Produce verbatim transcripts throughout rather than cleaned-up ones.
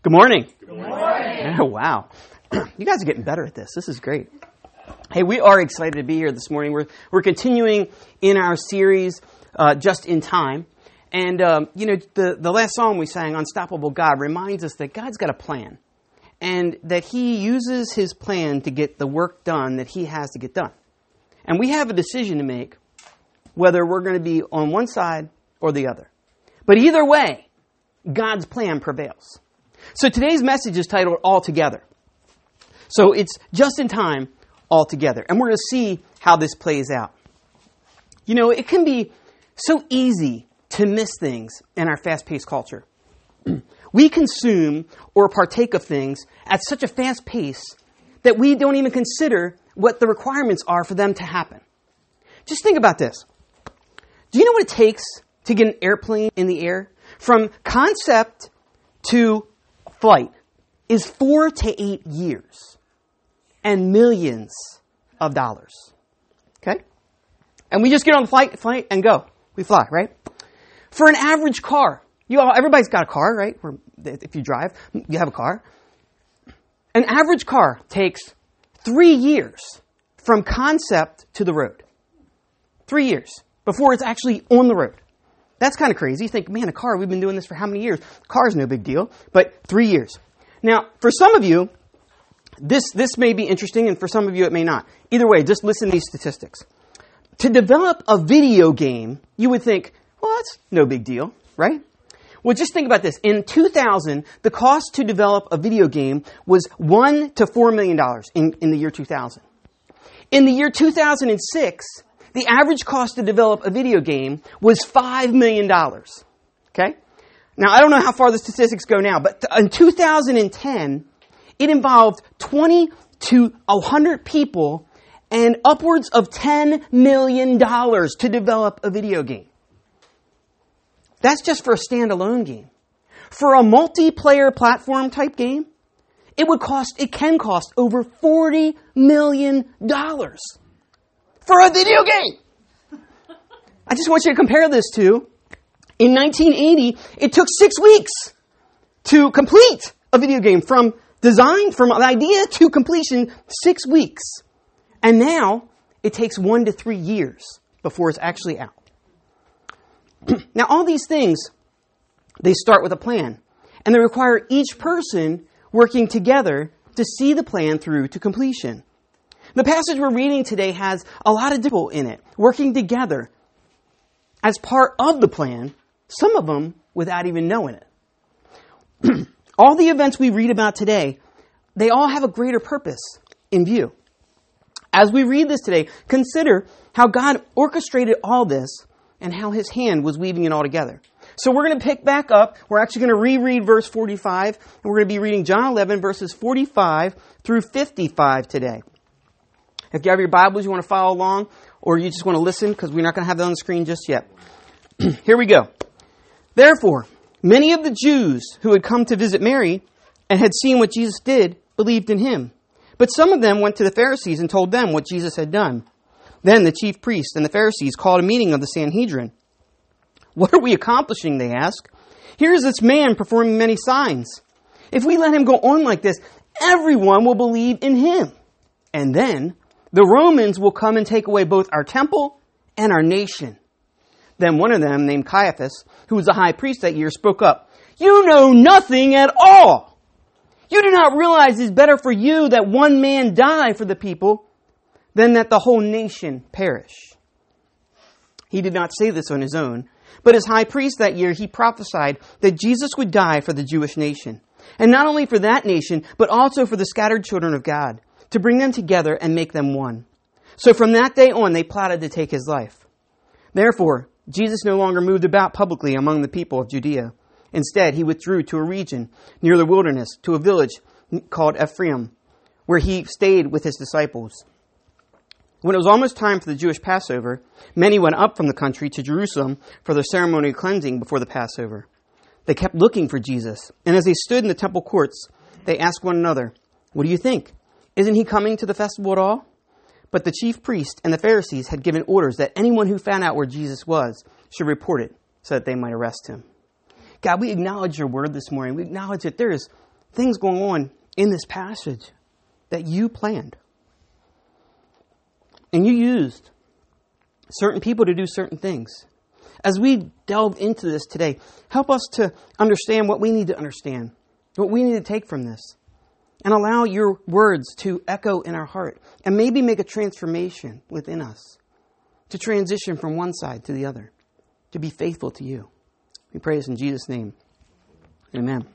Good morning. Good morning. Oh, wow. You guys are getting better at this. This is great. Hey, we are excited to be here this morning. We're we're continuing in our series, uh, Just in Time. And, um, you know, the, the last song we sang, Unstoppable God, reminds us that God's got a plan. And that He uses His plan to get the work done that He has to get done. And we have a decision to make whether we're going to be on one side or the other. But either way, God's plan prevails. So today's message is titled All Together. So it's just in time, all together. And we're going to see how this plays out. You know, it can be so easy to miss things in our fast-paced culture. We consume or partake of things at such a fast pace that we don't even consider what the requirements are for them to happen. Just think about this. Do you know what it takes to get an airplane in the air? From concept to flight is four to eight years and millions of dollars. Okay? And we just get on the flight, flight and go. We fly, right? For an average car, you all, everybody's got a car, right? Or if you drive, you have a car. An average car takes three years from concept to the road. Three years before it's actually on the road. That's kind of crazy. You think, man, a car, we've been doing this for how many years? Car's no big deal, but three years. Now, for some of you, this, this may be interesting, and for some of you, it may not. Either way, just listen to these statistics. To develop a video game, you would think, well, that's no big deal, right? Well, just think about this. In two thousand, the cost to develop a video game was one to four million dollars in, in the year two thousand. In the year two thousand six, the average cost to develop a video game was five million dollars. Okay? Now, I don't know how far the statistics go now, but in two thousand ten, it involved twenty to one hundred people and upwards of ten million dollars to develop a video game. That's just for a standalone game. For a multiplayer platform type game, it would cost, it can cost over forty million dollars. For a video game. I just want you to compare this to, in nineteen eighty, it took six weeks to complete a video game. From design, from an idea to completion, six weeks. And now, it takes one to three years before it's actually out. Now, all these things, they start with a plan. And they require each person working together to see the plan through to completion. The passage we're reading today has a lot of people in it, working together as part of the plan, some of them without even knowing it. All the events we read about today, they all have a greater purpose in view. As we read this today, consider how God orchestrated all this and how His hand was weaving it all together. So we're going to pick back up. We're actually going to reread verse forty-five, and we're going to be reading John eleven, verses forty-five through fifty-five today. If you have your Bibles, you want to follow along, or you just want to listen, because we're not going to have that on the screen just yet. Here we go. Therefore, many of the Jews who had come to visit Mary and had seen what Jesus did believed in Him. But some of them went to the Pharisees and told them what Jesus had done. Then the chief priests and the Pharisees called a meeting of the Sanhedrin. What are we accomplishing, they ask. Here is this man performing many signs. If we let him go on like this, everyone will believe in him. And then the Romans will come and take away both our temple and our nation. Then one of them, named Caiaphas, who was the high priest that year, spoke up. You know nothing at all. You do not realize it's better for you that one man die for the people than that the whole nation perish. He did not say this on his own, but as high priest that year, he prophesied that Jesus would die for the Jewish nation. And not only for that nation, but also for the scattered children of God, to bring them together and make them one. So from that day on, they plotted to take His life. Therefore, Jesus no longer moved about publicly among the people of Judea. Instead, He withdrew to a region near the wilderness, to a village called Ephraim, where He stayed with His disciples. When it was almost time for the Jewish Passover, many went up from the country to Jerusalem for their ceremony of cleansing before the Passover. They kept looking for Jesus, and as they stood in the temple courts, they asked one another, "What do you think? Isn't He coming to the festival at all?" But the chief priest and the Pharisees had given orders that anyone who found out where Jesus was should report it so that they might arrest Him. God, we acknowledge Your word this morning. We acknowledge that there is things going on in this passage that you planned. And you used certain people to do certain things. As we delve into this today, help us to understand what we need to understand, what we need to take from this, and allow your words to echo in our heart and maybe make a transformation within us to transition from one side to the other, to be faithful to you. We pray this in Jesus' name. Amen.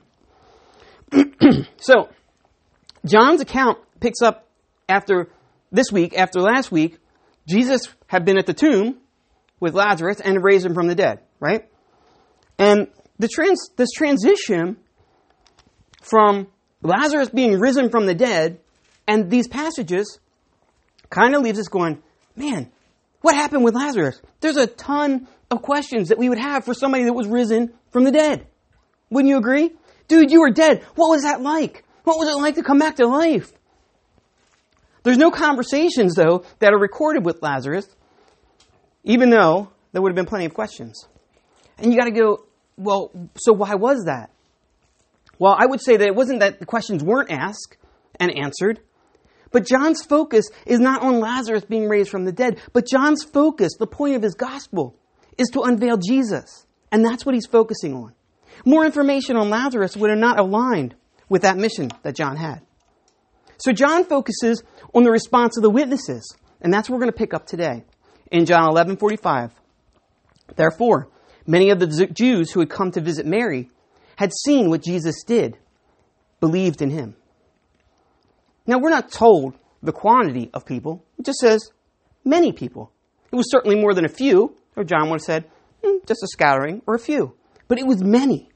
So, John's account picks up after this week, after last week, Jesus had been at the tomb with Lazarus and raised him from the dead, right? And the trans, this transition from Lazarus being risen from the dead and these passages kind of leaves us going, man, what happened with Lazarus? There's a ton of questions that we would have for somebody that was risen from the dead. Wouldn't you agree? Dude, you were dead. What was that like? What was it like to come back to life? There's no conversations, though, that are recorded with Lazarus, even though there would have been plenty of questions. And you got to go, well, so why was that? Well, I would say that it wasn't that the questions weren't asked and answered, but John's focus is not on Lazarus being raised from the dead, but John's focus, the point of his gospel, is to unveil Jesus. And that's what he's focusing on. More information on Lazarus would have not aligned with that mission that John had. So John focuses on the response of the witnesses, and that's what we're going to pick up today. In John eleven forty-five, therefore, many of the Jews who had come to visit Mary had seen what Jesus did, believed in him. Now, we're not told the quantity of people. It just says many people. It was certainly more than a few, or John would have said mm, just a scattering or a few. But it was many.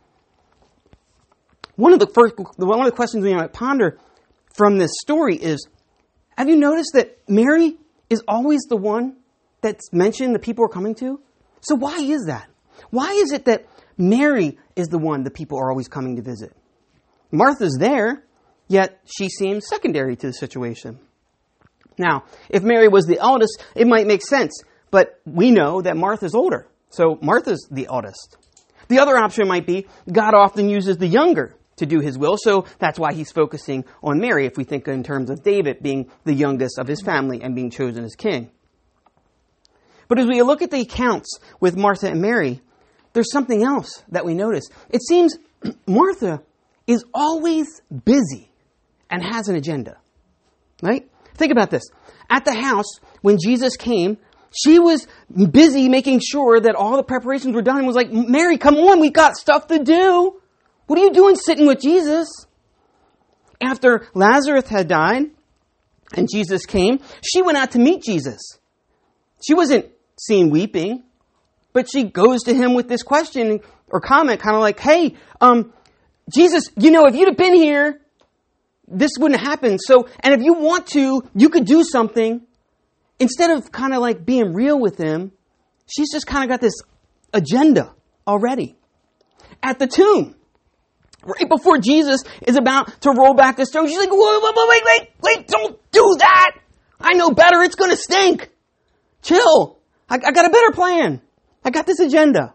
One of the first, one of the questions we might ponder from this story is, have you noticed that Mary is always the one that's mentioned the people are coming to? So why is that? Why is it that Mary is the one the people are always coming to visit? Martha's there, yet she seems secondary to the situation. Now, if Mary was the eldest, it might make sense, but we know that Martha's older, so Martha's the eldest. The other option might be God often uses the younger to do his will, so that's why he's focusing on Mary, if we think in terms of David being the youngest of his family and being chosen as king. But as we look at the accounts with Martha and Mary, there's something else that we notice. It seems Martha is always busy and has an agenda, right? Think about this. At the house, when Jesus came, she was busy making sure that all the preparations were done and was like, Mary, come on, we've got stuff to do. What are you doing sitting with Jesus? After Lazarus had died and Jesus came, she went out to meet Jesus. She wasn't seen weeping, but she goes to him with this question or comment, kind of like, hey, um, Jesus, you know, if you'd have been here, this wouldn't happen. So, and if you want to, you could do something. Instead of kind of like being real with him, she's just kind of got this agenda already. At the tomb, right before Jesus is about to roll back the stone, she's like, wait, wait, wait, wait, wait, don't do that. I know better. It's going to stink. Chill. I, I got a better plan. I got this agenda.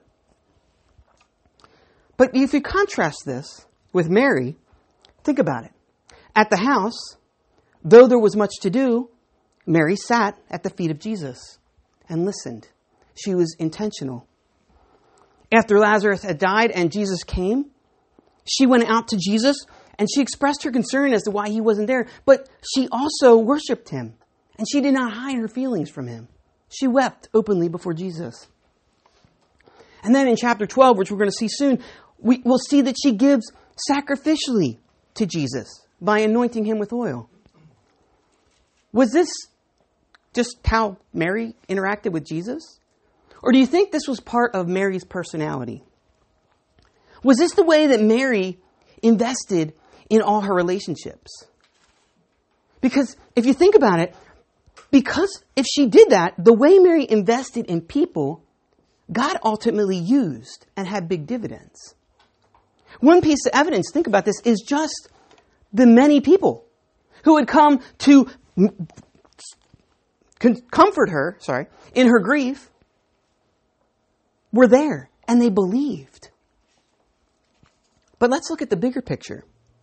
But if you contrast this with Mary, think about it. At the house, though there was much to do, Mary sat at the feet of Jesus and listened. She was intentional. After Lazarus had died and Jesus came, she went out to Jesus and she expressed her concern as to why he wasn't there. But she also worshiped him and she did not hide her feelings from him. She wept openly before Jesus. And then in chapter twelve, which we're going to see soon, we will see that she gives sacrificially to Jesus by anointing him with oil. Was this just how Mary interacted with Jesus? Or do you think this was part of Mary's personality? Was this the way that Mary invested in all her relationships? Because if you think about it, because if she did that, the way Mary invested in people, God ultimately used and had big dividends. One piece of evidence, think about this, is just the many people who had come to comfort her, sorry, in her grief, were there and they believed. But let's look at the bigger picture.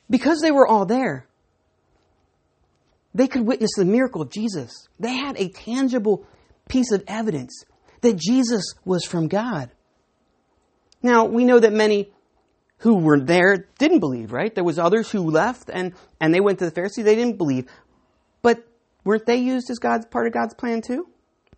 because they were all there, they could witness the miracle of Jesus. They had a tangible piece of evidence that Jesus was from God. Now, we know that many who were there didn't believe, right? There was others who left and, and they went to the Pharisees. They didn't believe. But weren't they used as God's part of God's plan too?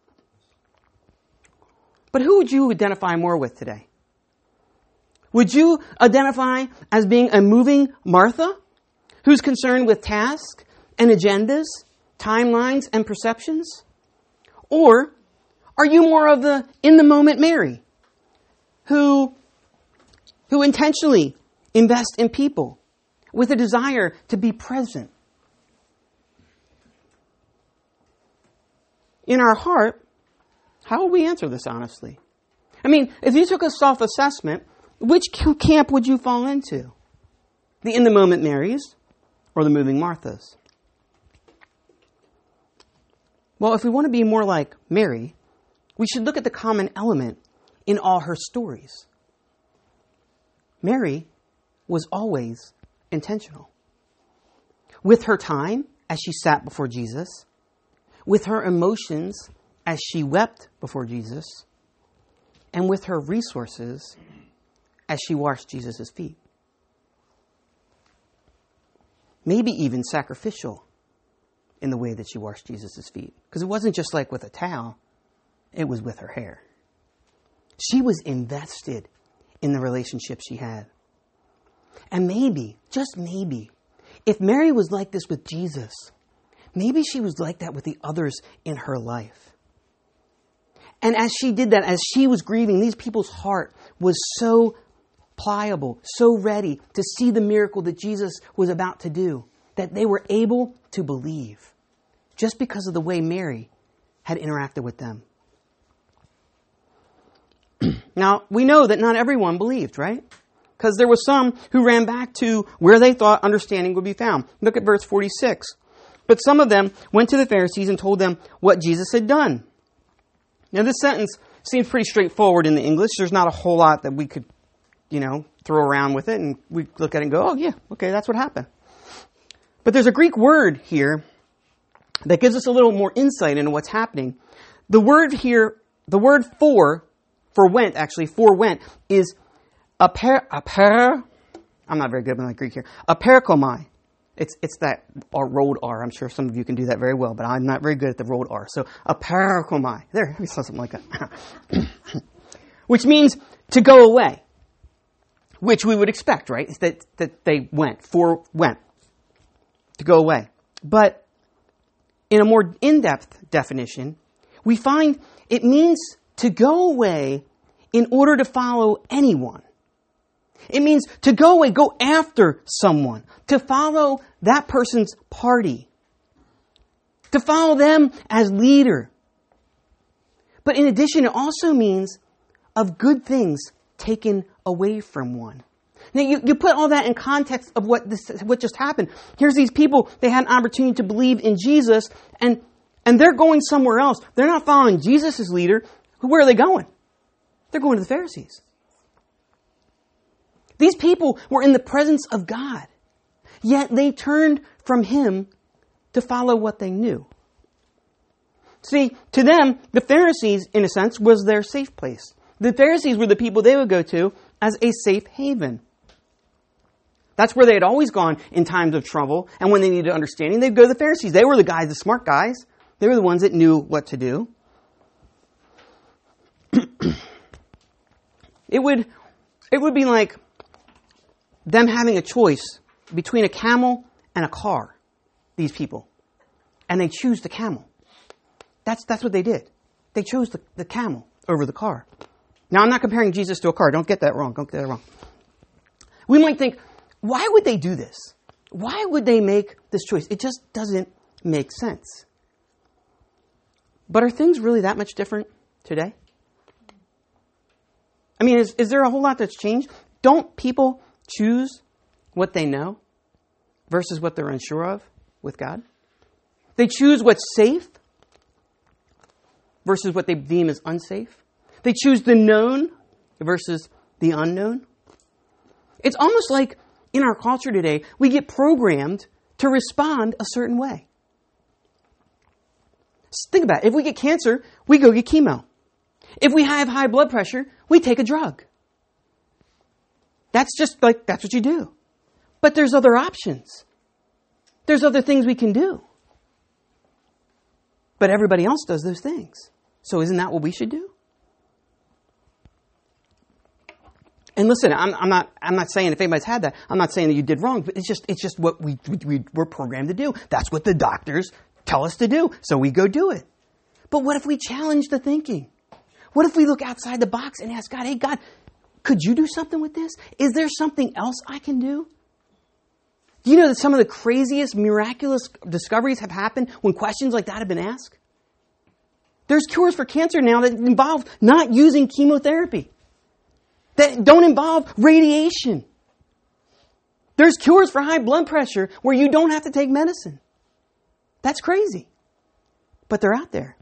But who would you identify more with today? Would you identify as being a moving Martha who's concerned with tasks and agendas, timelines and perceptions? Or are you more of the in-the-moment Mary who, who intentionally invest in people with a desire to be present? In our heart, how will we answer this honestly? I mean, if you took a self-assessment, which camp would you fall into? The in-the-moment Marys or the moving Marthas? Well, if we want to be more like Mary, we should look at the common element in all her stories. Mary was always intentional. With her time as she sat before Jesus, with her emotions as she wept before Jesus, and with her resources as she washed Jesus' feet. Maybe even sacrificial in the way that she washed Jesus' feet. Because it wasn't just like with a towel, it was with her hair. She was invested in the relationship she had. And maybe, just maybe, if Mary was like this with Jesus, maybe she was like that with the others in her life. And as she did that, as she was grieving, these people's heart was so pliable, so ready to see the miracle that Jesus was about to do, that they were able to believe just because of the way Mary had interacted with them. Now, we know that not everyone believed, right? Because there was some who ran back to where they thought understanding would be found. Look at verse forty-six. But some of them went to the Pharisees and told them what Jesus had done. Now, this sentence seems pretty straightforward in the English. There's not a whole lot that we could, you know, throw around with it. And we look at it and go, oh, yeah, okay, that's what happened. But there's a Greek word here that gives us a little more insight into what's happening. The word here, the word for, for went, actually, for went, is aper, aper, I'm not very good with my Greek here, aperkomai. It's it's that R, rolled R. I'm sure some of you can do that very well, but I'm not very good at the rolled R. So, aperkomai. There, we saw something like that. Which means to go away. Which we would expect, right? Is that, that they went, for went. To go away. But in a more in-depth definition, we find it means to go away in order to follow anyone. It means to go away, go after someone, to follow that person's party, to follow them as leader. But in addition, it also means of good things taken away from one. Now, you, you put all that in context of what this, what just happened. Here's these people, they had an opportunity to believe in Jesus, and, and they're going somewhere else. They're not following Jesus as leader. Where are they going? They're going to the Pharisees. These people were in the presence of God, yet they turned from Him to follow what they knew. See, to them, the Pharisees, in a sense, was their safe place. The Pharisees were the people they would go to as a safe haven. That's where they had always gone in times of trouble, and when they needed understanding, they'd go to the Pharisees. They were the guys, the smart guys. They were the ones that knew what to do. It would, it would be like them having a choice between a camel and a car, these people. And they choose the camel. That's that's what they did. They chose the, the camel over the car. Now, I'm not comparing Jesus to a car. Don't get that wrong. Don't get that wrong. We might think, why would they do this? Why would they make this choice? It just doesn't make sense. But are things really that much different today? I mean, is, is there a whole lot that's changed? Don't people choose what they know versus what they're unsure of with God? They choose what's safe versus what they deem as unsafe. They choose the known versus the unknown. It's almost like in our culture today, we get programmed to respond a certain way. Just think about it. If we get cancer, we go get chemo. If we have high blood pressure, we take a drug. That's just like, that's what you do. But there's other options. There's other things we can do. But everybody else does those things. So isn't that what we should do? And listen, I'm, I'm not. I'm not saying if anybody's had that, I'm not saying that you did wrong. But it's just. It's just what we, we, we we're programmed to do. That's what the doctors tell us to do. So we go do it. But what if we challenge the thinking? What if we look outside the box and ask God, "Hey, God, could you do something with this? Is there something else I can do?" Do you know that some of the craziest, miraculous discoveries have happened when questions like that have been asked? There's cures for cancer now that involve not using chemotherapy, that don't involve radiation. There's cures for high blood pressure where you don't have to take medicine. That's crazy. But they're out there.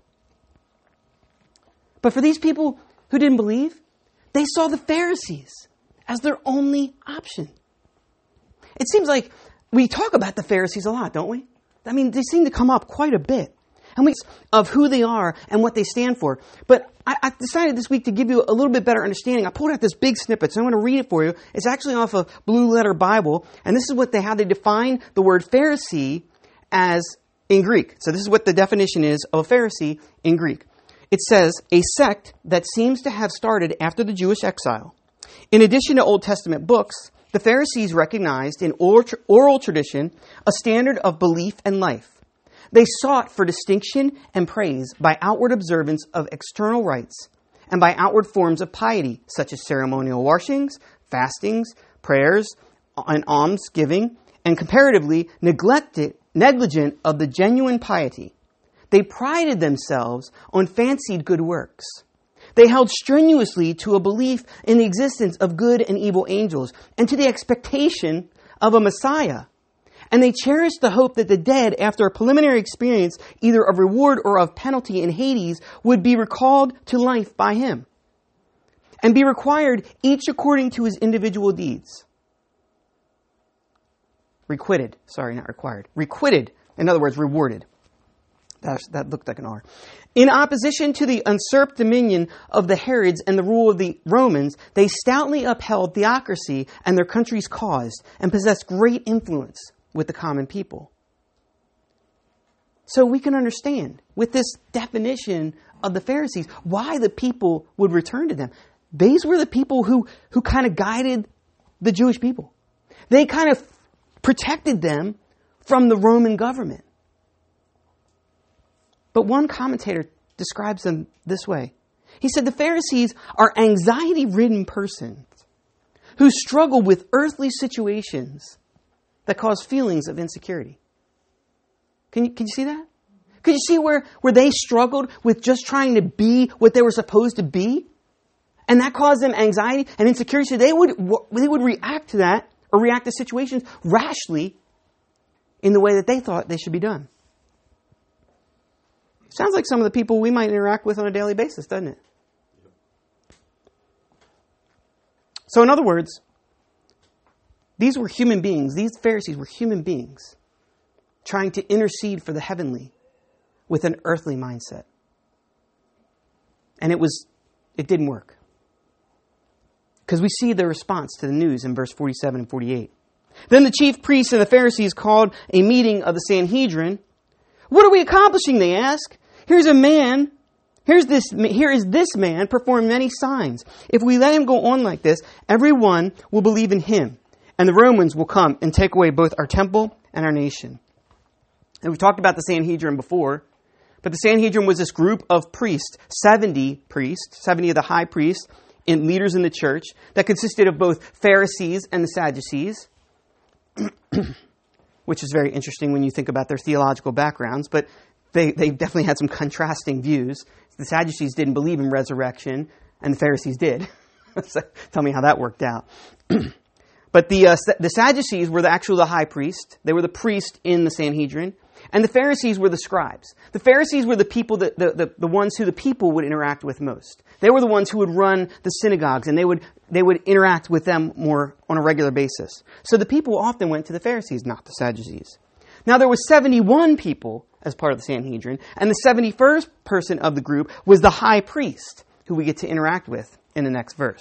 But for these people who didn't believe, they saw the Pharisees as their only option. It seems like we talk about the Pharisees a lot, don't we? I mean, they seem to come up quite a bit. And we of who they are and what they stand for. But I, I decided this week to give you a little bit better understanding. I pulled out this big snippet, so I'm going to read it for you. It's actually off a Blue Letter Bible, and this is what they how they define the word Pharisee as in Greek. So this is what the definition is of a Pharisee in Greek. It says, a sect that seems to have started after the Jewish exile. In addition to Old Testament books, the Pharisees recognized in oral tradition a standard of belief and life. They sought for distinction and praise by outward observance of external rites and by outward forms of piety, such as ceremonial washings, fastings, prayers, and almsgiving, and comparatively neglected, negligent of the genuine piety. They prided themselves on fancied good works. They held strenuously to a belief in the existence of good and evil angels and to the expectation of a Messiah. And they cherished the hope that the dead, after a preliminary experience, either of reward or of penalty in Hades, would be recalled to life by him and be required each according to his individual deeds. Requited. Sorry, not required. Requited. In other words, rewarded. That, that looked like an R. In opposition to the usurped dominion of the Herods and the rule of the Romans, they stoutly upheld theocracy and their country's cause and possessed great influence with the common people. So we can understand with this definition of the Pharisees why the people would return to them. These were the people who, who kind of guided the Jewish people. They kind of protected them from the Roman government. But one commentator describes them this way. He said the Pharisees are anxiety-ridden persons who struggle with earthly situations that cause feelings of insecurity. Can you, can you see that? Can you see where, where they struggled with just trying to be what they were supposed to be? And that caused them anxiety and insecurity. So they would, they would react to that or react to situations rashly in the way that they thought they should be done. Sounds like some of the people we might interact with on a daily basis, doesn't it? So in other words, these were human beings. These Pharisees were human beings trying to intercede for the heavenly with an earthly mindset. And it was, it didn't work. Because we see the response to the news in verse forty-seven and forty-eight. Then the chief priests and the Pharisees called a meeting of the Sanhedrin. What are we accomplishing, they ask. Here's a man, here's this, here is this man performing many signs. If we let him go on like this, everyone will believe in him. And the Romans will come and take away both our temple and our nation. And we've talked about the Sanhedrin before. But the Sanhedrin was this group of priests, seventy priests, seventy of the high priests, and leaders in the church, that consisted of both Pharisees and the Sadducees, which is very interesting when you think about their theological backgrounds. But they, they definitely had some contrasting views. The Sadducees didn't believe in resurrection, and the Pharisees did. So tell me how that worked out. But the uh, the Sadducees were the, actually the high priest. They were the priest in the Sanhedrin. And the Pharisees were the scribes. The Pharisees were the people that the, the, the ones who the people would interact with most. They were the ones who would run the synagogues, and they would they would interact with them more on a regular basis. So the people often went to the Pharisees, not the Sadducees. Now there were seventy-one people as part of the Sanhedrin, and the seventy-first person of the group was the high priest, who we get to interact with in the next verse.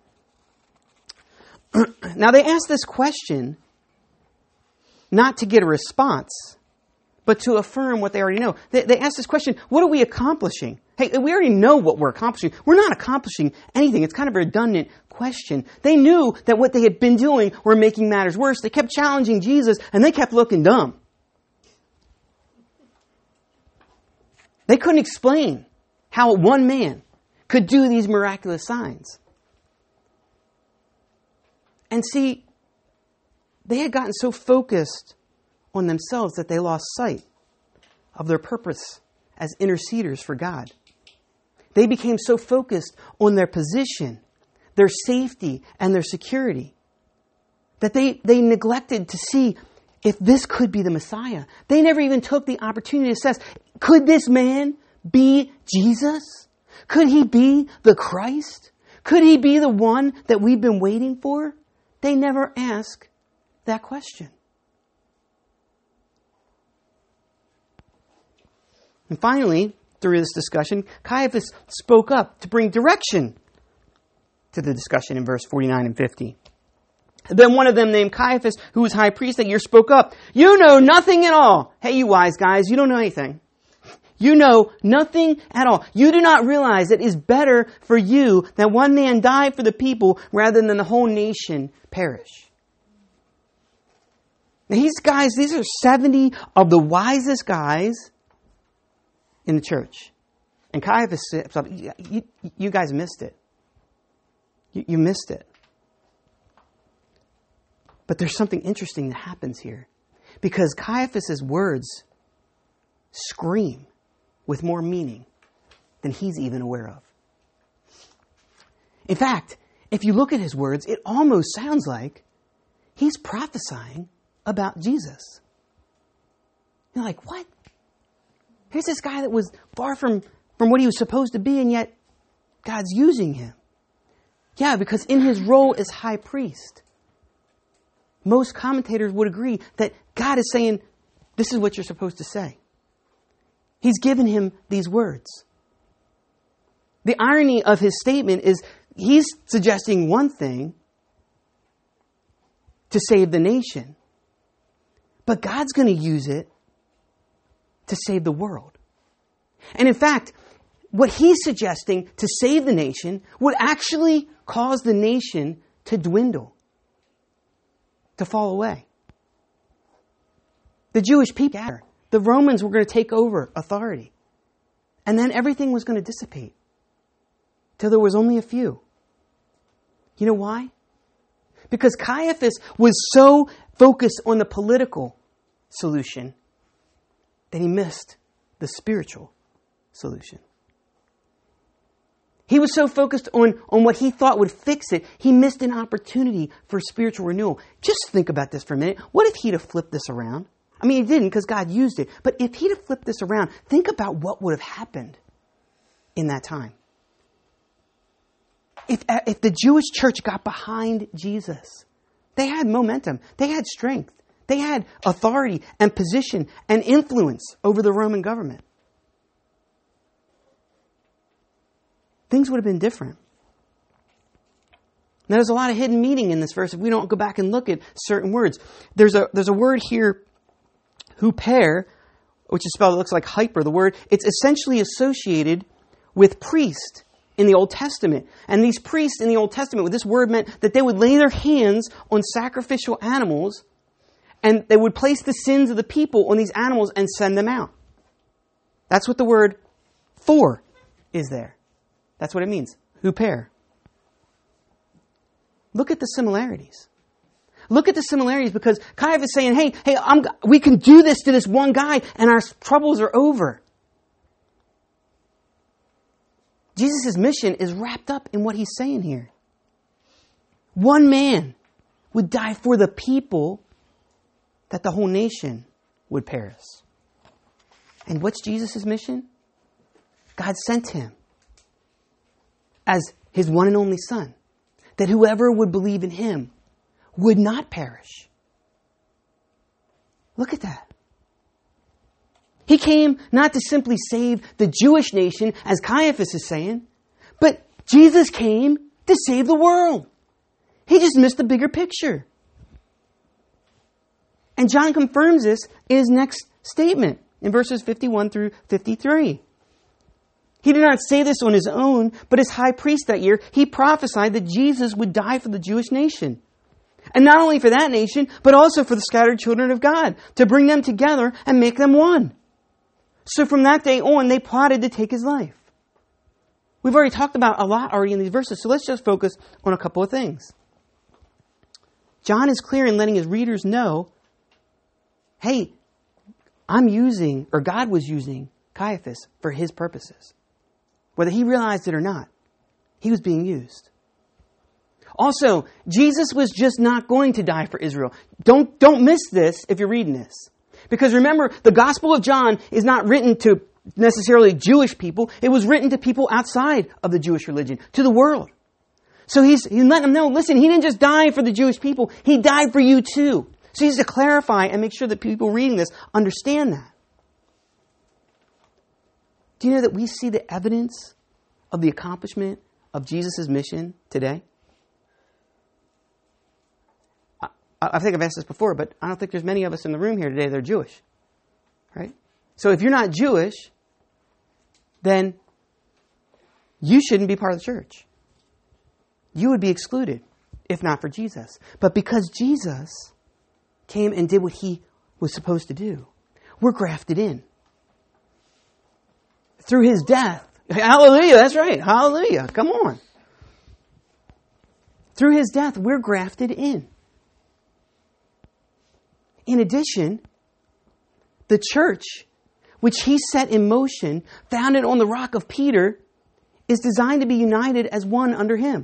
Now they asked this question not to get a response, but to affirm what they already know. They, they asked this question, what are we accomplishing? Hey, we already know what we're accomplishing. We're not accomplishing anything. It's kind of a redundant question. They knew that what they had been doing were making matters worse. They kept challenging Jesus, and they kept looking dumb. They couldn't explain how one man could do these miraculous signs. And see, they had gotten so focused on themselves that they lost sight of their purpose as interceders for God. They became so focused on their position, their safety, and their security that they, they neglected to see if this could be the Messiah. They never even took the opportunity to assess, could this man be Jesus? Could he be the Christ? Could he be the one that we've been waiting for? They never ask that question. And finally, through this discussion, Caiaphas spoke up to bring direction to the discussion in verse forty-nine and fifty. Then one of them, named Caiaphas, who was high priest that year, spoke up. You know nothing at all. Hey, you wise guys, you don't know anything. You know nothing at all. You do not realize it is better for you that one man die for the people rather than the whole nation perish. Now, these guys, these are seventy of the wisest guys in the church. And Caiaphas said, you, you, you guys missed it. You, you missed it. But there's something interesting that happens here. Because Caiaphas' words scream with more meaning than he's even aware of. In fact, if you look at his words, it almost sounds like he's prophesying about Jesus. You're like, what? Here's this guy that was far from, from what he was supposed to be, and yet God's using him. Yeah, because in his role as high priest, most commentators would agree that God is saying, this is what you're supposed to say. He's given him these words. The irony of his statement is he's suggesting one thing to save the nation, but God's going to use it to save the world. And in fact, what he's suggesting to save the nation would actually cause the nation to dwindle, to fall away. The Jewish people, the Romans were going to take over authority. And then everything was going to dissipate till there was only a few. You know why? Because Caiaphas was so focused on the political solution that he missed the spiritual solution. He was so focused on, on what he thought would fix it, he missed an opportunity for spiritual renewal. Just think about this for a minute. What if he'd have flipped this around? I mean, he didn't because God used it. But if he'd have flipped this around, think about what would have happened in that time. If, if the Jewish church got behind Jesus, they had momentum. They had strength. They had authority and position and influence over the Roman government. Things would have been different. Now, there's a lot of hidden meaning in this verse if we don't go back and look at certain words. There's a there's a word here, huper, which is spelled, it looks like hyper, the word. It's essentially associated with priest in the Old Testament. And these priests in the Old Testament, with this word meant that they would lay their hands on sacrificial animals and they would place the sins of the people on these animals and send them out. That's what the word for is there. That's what it means. Huper. Look at the similarities. Look at the similarities because Caiaphas is saying, hey, hey, I'm, we can do this to this one guy and our troubles are over. Jesus' mission is wrapped up in what he's saying here. One man would die for the people that the whole nation would perish. And what's Jesus' mission? God sent him as his one and only Son, that whoever would believe in him would not perish. Look at that. He came not to simply save the Jewish nation, as Caiaphas is saying, but Jesus came to save the world. He just missed the bigger picture. And John confirms this in his next statement in verses fifty-one through fifty-three. He did not say this on his own, but as high priest that year, he prophesied that Jesus would die for the Jewish nation. And not only for that nation, but also for the scattered children of God, to bring them together and make them one. So from that day on, they plotted to take his life. We've already talked about a lot already in these verses, so let's just focus on a couple of things. John is clear in letting his readers know, hey, I'm using, or God was using Caiaphas for his purposes. Whether he realized it or not, he was being used. Also, Jesus was just not going to die for Israel. Don't, don't miss this if you're reading this. Because remember, the Gospel of John is not written to necessarily Jewish people. It was written to people outside of the Jewish religion, to the world. So he's, he's letting them know, listen, he didn't just die for the Jewish people. He died for you too. So he has to clarify and make sure that people reading this understand that. Do you know that we see the evidence of the accomplishment of Jesus' mission today? I, I think I've asked this before, but I don't think there's many of us in the room here today that are Jewish. Right? So if you're not Jewish, then you shouldn't be part of the church. You would be excluded if not for Jesus. But because Jesus came and did what he was supposed to do, we're grafted in. Through his death. Hallelujah, that's right. Hallelujah. Come on. Through his death, we're grafted in. In addition, the church, which he set in motion, founded on the rock of Peter, is designed to be united as one under him.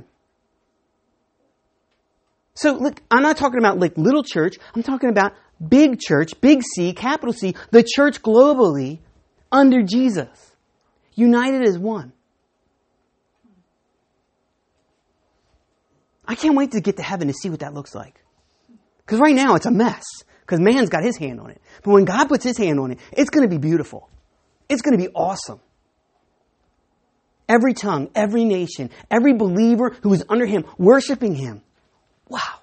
So, look, I'm not talking about like little church. I'm talking about big church, big C, capital C, the church globally under Jesus. United as one. I can't wait to get to heaven to see what that looks like. Because right now it's a mess. Because man's got his hand on it. But when God puts his hand on it, it's going to be beautiful. It's going to be awesome. Every tongue, every nation, every believer who is under him, worshiping him. Wow.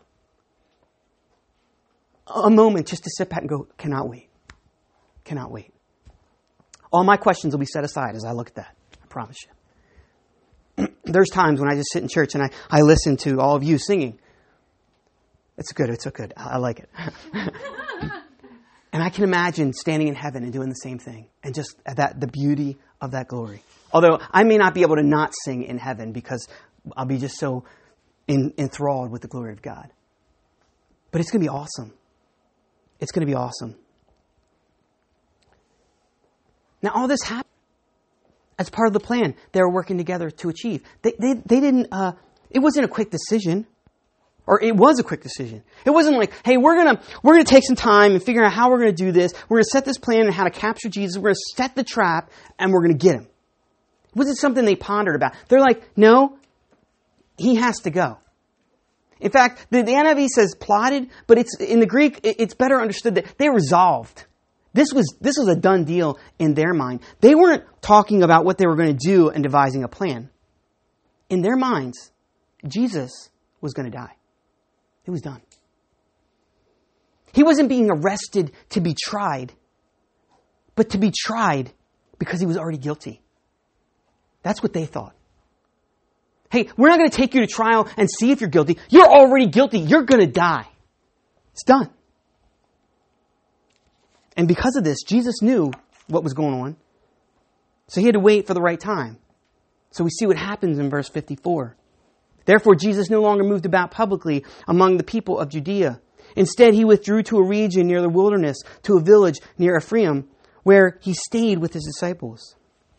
A moment just to sit back and go, cannot wait. Cannot wait. All my questions will be set aside as I look at that. I promise you. There's times when I just sit in church and I, I listen to all of you singing. It's good. It's so good. I, I like it. And I can imagine standing in heaven and doing the same thing. And just that the beauty of that glory. Although I may not be able to not sing in heaven because I'll be just so in, enthralled with the glory of God. But it's going to be awesome. It's going to be awesome. Now, all this happened as part of the plan they were working together to achieve. They, they, they didn't, uh, it wasn't a quick decision. Or it was a quick decision. It wasn't like, hey, we're going to, we're going to take some time and figure out how we're going to do this. We're going to set this plan and how to capture Jesus. We're going to set the trap and we're going to get him. It wasn't something they pondered about. They're like, no, he has to go. In fact, the, the N I V says plotted, but it's in the Greek, it, it's better understood that they resolved. This was this was a done deal in their mind. They weren't talking about what they were going to do and devising a plan. In their minds, Jesus was going to die. It was done. He wasn't being arrested to be tried, but to be tried because he was already guilty. That's what they thought. Hey, we're not going to take you to trial and see if you're guilty. You're already guilty. You're going to die. It's done. And because of this, Jesus knew what was going on. So he had to wait for the right time. So we see what happens in verse fifty-four. Therefore, Jesus no longer moved about publicly among the people of Judea. Instead, he withdrew to a region near the wilderness, to a village near Ephraim, where he stayed with his disciples.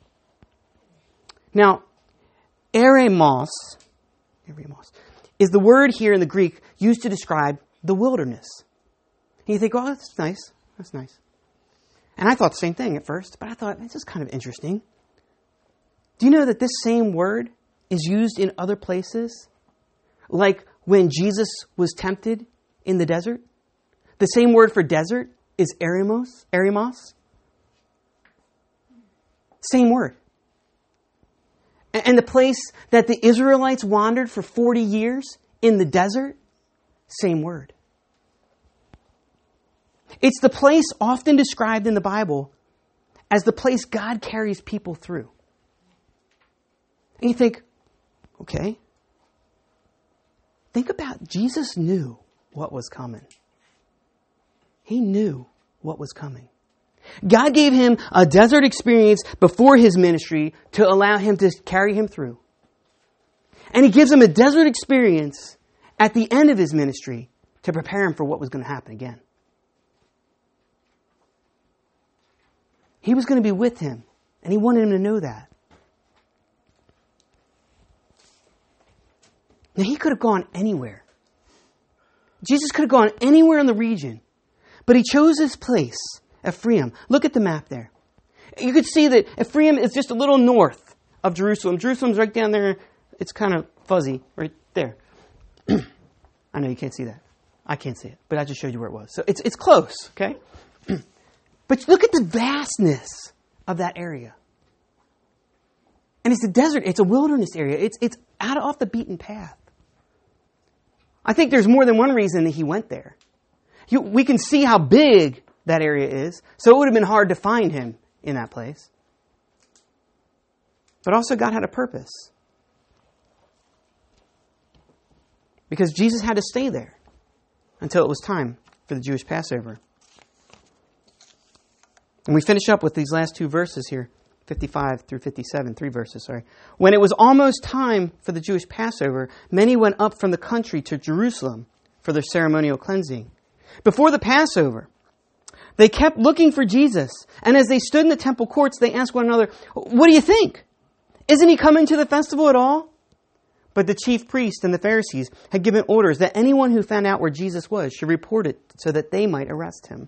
Now, eremos, eremos is the word here in the Greek used to describe the wilderness. And you think, oh, that's nice. That's nice. And I thought the same thing at first, but I thought, this is kind of interesting. Do you know that this same word is used in other places? Like when Jesus was tempted in the desert. The same word for desert is eremos, eremos. Same word. And the place that the Israelites wandered for forty years in the desert, same word. It's the place often described in the Bible as the place God carries people through. And you think, okay, think about Jesus knew what was coming. He knew what was coming. God gave him a desert experience before his ministry to allow him to carry him through. And he gives him a desert experience at the end of his ministry to prepare him for what was going to happen again. He was going to be with him, and he wanted him to know that. Now, he could have gone anywhere. Jesus could have gone anywhere in the region, but he chose this place, Ephraim. Look at the map there. You could see that Ephraim is just a little north of Jerusalem. Jerusalem's right down there. It's kind of fuzzy right there. I know you can't see that. I can't see it, but I just showed you where it was. So it's it's close, okay? But look at the vastness of that area. And it's a desert. It's a wilderness area. It's it's out off the beaten path. I think there's more than one reason that he went there. You, we can see how big that area is, so it would have been hard to find him in that place. But also God had a purpose. Because Jesus had to stay there until it was time for the Jewish Passover. And we finish up with these last two verses here, fifty-five through fifty-seven, three verses, sorry. When it was almost time for the Jewish Passover, many went up from the country to Jerusalem for their ceremonial cleansing. Before the Passover, they kept looking for Jesus. And as they stood in the temple courts, they asked one another, "What do you think? Isn't he coming to the festival at all?" But the chief priests and the Pharisees had given orders that anyone who found out where Jesus was should report it so that they might arrest him.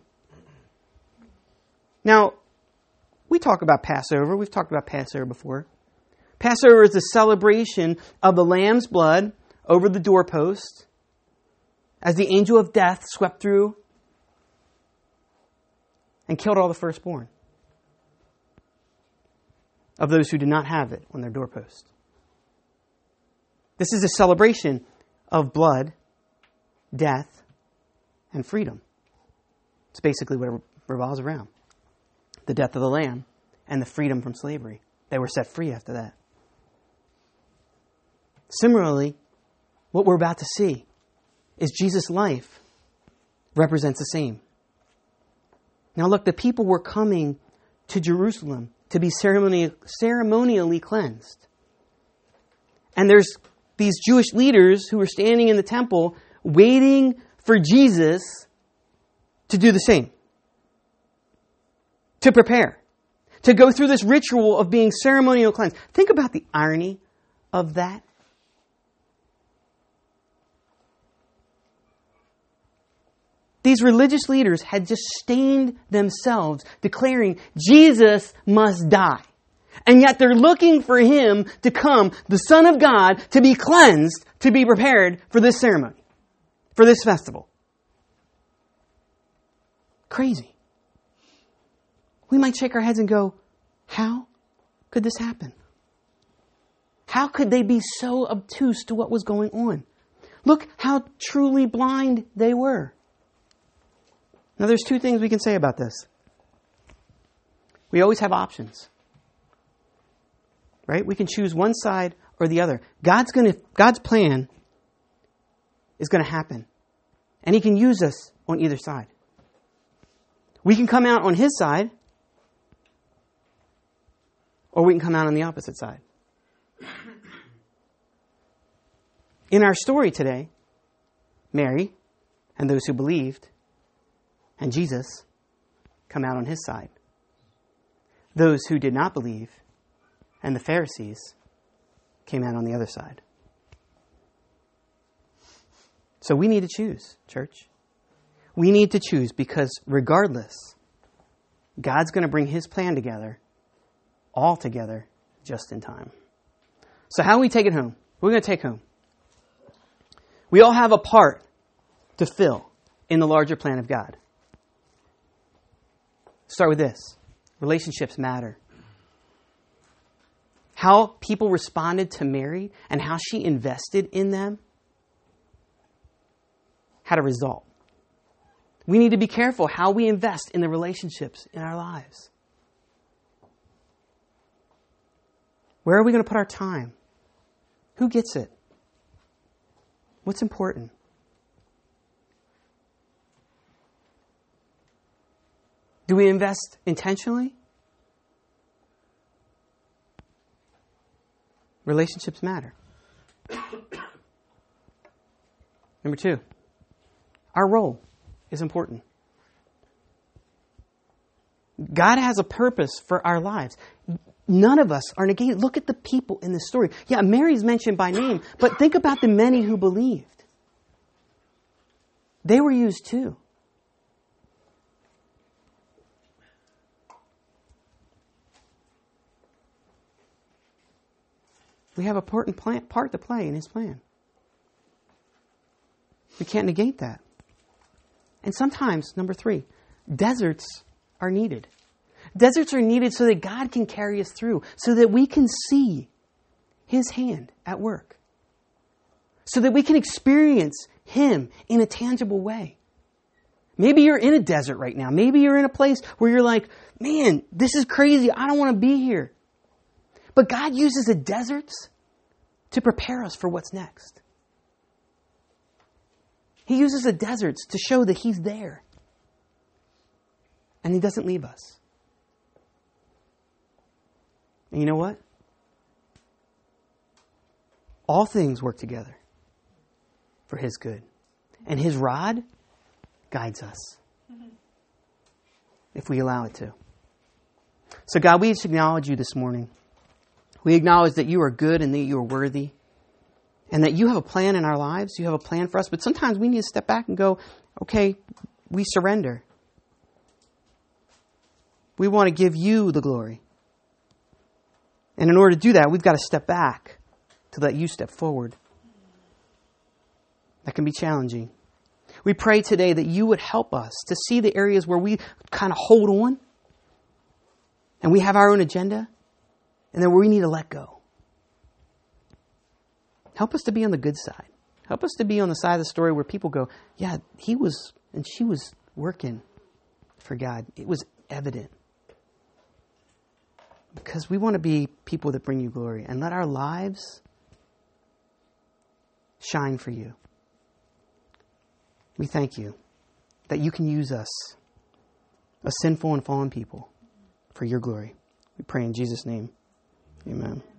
Now, we talk about Passover. We've talked about Passover before. Passover is the celebration of the lamb's blood over the doorpost as the angel of death swept through and killed all the firstborn of those who did not have it on their doorpost. This is a celebration of blood, death, and freedom. It's basically what it revolves around. The death of the lamb and the freedom from slavery. They were set free after that. Similarly, what we're about to see is Jesus' life represents the same. Now look, the people were coming to Jerusalem to be ceremonially, ceremonially cleansed. And there's these Jewish leaders who were standing in the temple waiting for Jesus to do the same. To prepare. To go through this ritual of being ceremonial cleansed. Think about the irony of that. These religious leaders had just stained themselves, declaring Jesus must die. And yet they're looking for him to come, the Son of God, to be cleansed, to be prepared for this ceremony, for this festival. Crazy. We might shake our heads and go, how could this happen? How could they be so obtuse to what was going on? Look how truly blind they were. Now there's two things we can say about this. We always have options. Right? We can choose one side or the other. God's going to, God's plan is going to happen. And he can use us on either side. We can come out on his side, or we can come out on the opposite side. In our story today, Mary and those who believed and Jesus come out on his side. Those who did not believe and the Pharisees came out on the other side. So we need to choose, church. We need to choose because regardless, God's going to bring his plan together, all together, just in time. So how do we take it home? We're going to take home. We all have a part to fill in the larger plan of God. Start with this. Relationships matter. How people responded to Mary and how she invested in them had a result. We need to be careful how we invest in the relationships in our lives. Where are we going to put our time? Who gets it? What's important? Do we invest intentionally? Relationships matter. Number two, our role is important. God has a purpose for our lives. None of us are negated. Look at the people in this story. Yeah, Mary's mentioned by name, but think about the many who believed. They were used too. We have an important plan, part to play in his plan. We can't negate that. And sometimes, number three, deserts are needed. Deserts are needed so that God can carry us through, so that we can see his hand at work, so that we can experience him in a tangible way. Maybe you're in a desert right now. Maybe you're in a place where you're like, man, this is crazy. I don't want to be here. But God uses the deserts to prepare us for what's next. He uses the deserts to show that he's there. And he doesn't leave us. And you know what? All things work together for his good. And his rod guides us. If we allow it to. So God, we just acknowledge you this morning. We acknowledge that you are good and that you are worthy. And that you have a plan in our lives. You have a plan for us. But sometimes we need to step back and go, okay, we surrender. We want to give you the glory. And in order to do that, we've got to step back to let you step forward. That can be challenging. We pray today that you would help us to see the areas where we kind of hold on and we have our own agenda, and then where we need to let go. Help us to be on the good side. Help us to be on the side of the story where people go, yeah, he was and she was working for God. It was evident. Because we want to be people that bring you glory and let our lives shine for you. We thank you that you can use us, a sinful and fallen people, for your glory. We pray in Jesus' name. Amen.